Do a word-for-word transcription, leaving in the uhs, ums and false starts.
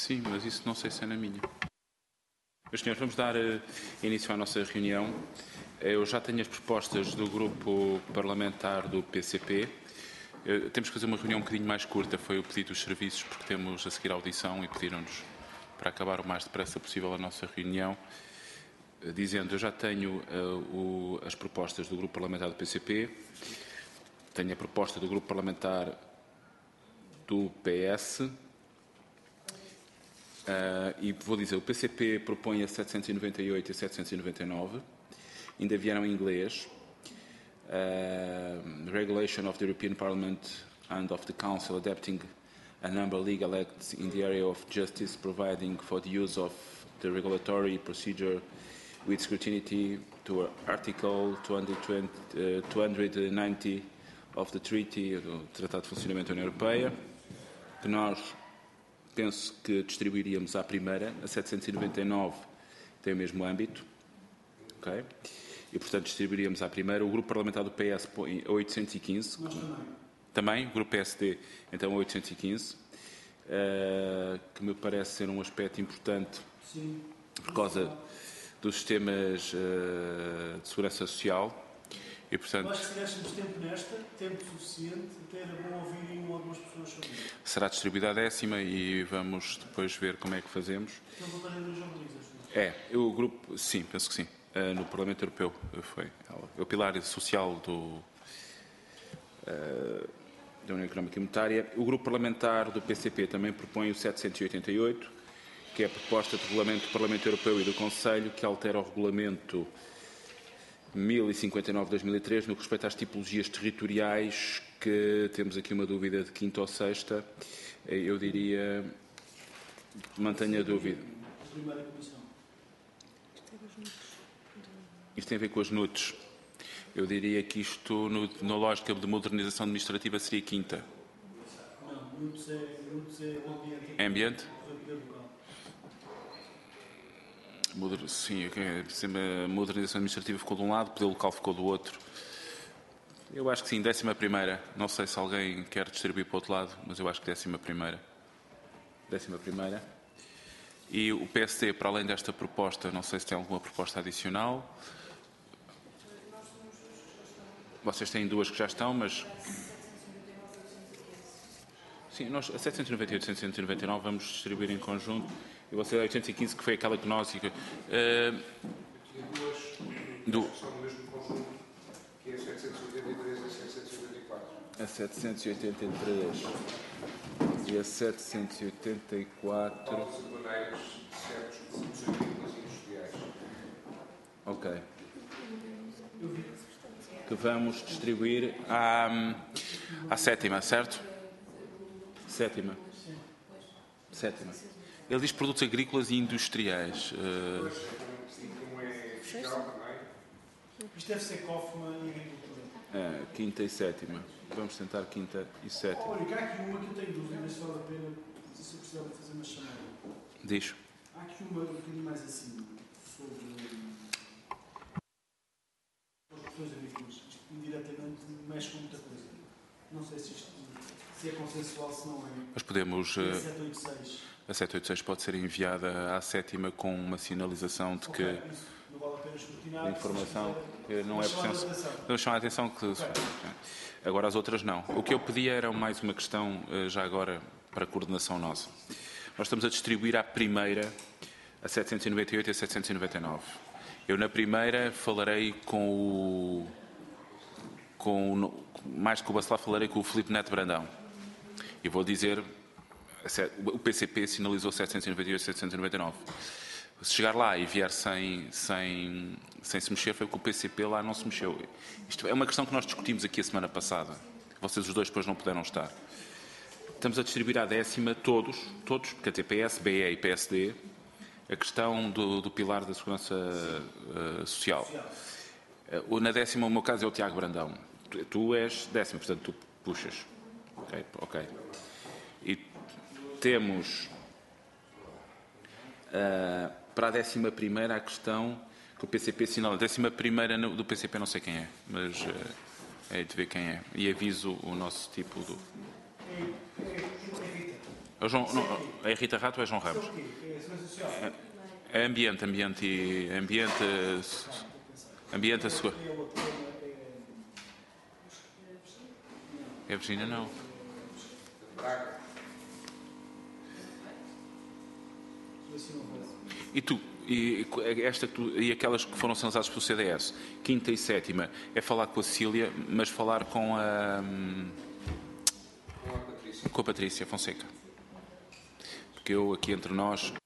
Sim, mas isso não sei se é na minha. Meus senhores, vamos dar uh, início à nossa reunião. Eu já tenho as propostas do grupo parlamentar do P C P. Uh, temos que fazer uma reunião um bocadinho mais curta, foi o pedido dos serviços, porque temos a seguir a audição e pediram-nos para acabar o mais depressa possível a nossa reunião, uh, dizendo, eu já tenho uh, o, as propostas do grupo parlamentar do P C P, tenho a proposta do grupo parlamentar do P S, Uh, e vou dizer, o P C P propõe a setecentos e noventa e oito e setecentos e noventa e nove, ainda vieram em inglês. Uh, Regulation of the European Parliament and of the Council adapting a number of legal acts in the area of justice, providing for the use of the regulatory procedure with scrutiny to Article two hundred ninety of the Treaty, do Tratado de Funcionamento da União Europeia, que nós penso que distribuiríamos à primeira. A setecentos e noventa e nove tem o mesmo âmbito, okay? E, portanto, distribuiríamos à primeira. O grupo parlamentar do P S põe a oitocentos e quinze. Nós também. Também, o grupo P S D, então, a oitocentos e quinze, uh, que me parece ser um aspecto importante. Sim. Por causa dos sistemas uh, de segurança social. E, portanto, eu acho que se tivéssemos tempo nesta, tempo suficiente, até era bom ouvir uma ou duas pessoas sobre isso. Será distribuída a décima e vamos depois ver como é que fazemos. Então, vou fazer dois jornalistas. É, o grupo, sim, penso que sim, uh, no Parlamento Europeu foi. É o pilar social do, uh, da União Económica e Monetária. O grupo parlamentar do P C P também propõe o setecentos e oitenta e oito, que é a proposta de regulamento do Parlamento Europeu e do Conselho, que altera o regulamento mil e cinquenta e nove de dois mil e três, no que respeita às tipologias territoriais, que temos aqui uma dúvida de quinta ou sexta. Eu diria, mantenho a dúvida. A primeira comissão. Isto tem a ver com as N U Ts. Eu diria que isto, no, na lógica de modernização administrativa, seria quinta. Não, N U Ts é, N U Ts é o ambiente. É ambiente? Local. Sim, a modernização administrativa ficou de um lado, o poder local ficou do outro. Eu acho que sim, décima primeira. Não sei se alguém quer distribuir para o outro lado, mas eu acho que décima primeira. Décima primeira. E o P S D, para além desta proposta, não sei se tem alguma proposta adicional. Vocês têm duas que já estão, mas... Sim, nós, a setecentos e noventa e oito e setecentos e noventa e nove vamos distribuir em conjunto. E você a oitocentos e quinze, que foi aquela que nós... Uh, do... são do mesmo conjunto, que é a setecentos e oitenta e três e a setecentos e oitenta e quatro. A setecentos e oitenta e três e a setecentos e oitenta e quatro... Aulas aduaneiras de certos produtos agrícolas e industriais. Ok. Que vamos distribuir à, à sétima, certo? Sétima. Sétima. Ele diz produtos agrícolas e industriais. Uh... Como é fiscal também. Isto deve ser Kaufmann e agricultura. É, quinta e sétima. Vamos tentar quinta e sétima. Olha, há aqui uma que eu tenho dúvidas se vale a pena, se eu precisava fazer uma chamada. Diz. Há aqui uma um bocadinho mais acima, sobre as produções agrícolas. Isto indiretamente mexe com muita coisa. Não sei se isto se é consensual, se não é. Mas podemos... Uh... A setecentos e oitenta e seis. A setecentos e oitenta e seis pode ser enviada à sétima com uma sinalização de que... Okay, isso. Não vale a pena escrutinar. De informação que não é presença. Vamos chamar a atenção que... Okay. Agora as outras não. O que eu pedia era mais uma questão, já agora, para coordenação nossa. Nós estamos a distribuir à primeira a setecentos e noventa e oito e a setecentos e noventa e nove. Eu, na primeira, falarei com o... Com o mais que o Bacelar, falarei com o Filipe Neto Brandão. E vou dizer... O P C P sinalizou setecentos e noventa e oito e setecentos e noventa e nove. Se chegar lá e vier sem, sem, sem se mexer, foi porque o P C P lá não se mexeu. Isto é uma questão que nós discutimos aqui a semana passada. Vocês os dois depois não puderam estar. Estamos a distribuir à décima todos, todos, quer dizer, P S, B E e P S D, a questão do, do pilar da segurança uh, social. Uh, na décima, o meu caso é o Tiago Brandão. Tu, tu és décima, portanto, tu puxas. Ok, ok. E temos uh, para a décima primeira a questão que o P C P assinala. A décima primeira do P C P não sei quem é, mas uh, é de ver quem é. E aviso o nosso tipo do... A É, o João, não, é a Rita Rato ou é João Isso é Ramos? o quê? É a Segurança Social? É ambiente, ambiente e... Ambiente... Ambiente a sua... É a outra, é É a Virgínia, não. Braga. a assim não vai. E tu, e esta que tu, e aquelas que foram sancionadas pelo C D S, quinta e sétima, é falar com a Cecília, mas falar com a, Com a Patrícia. com a Patrícia Fonseca. Porque eu, aqui entre nós,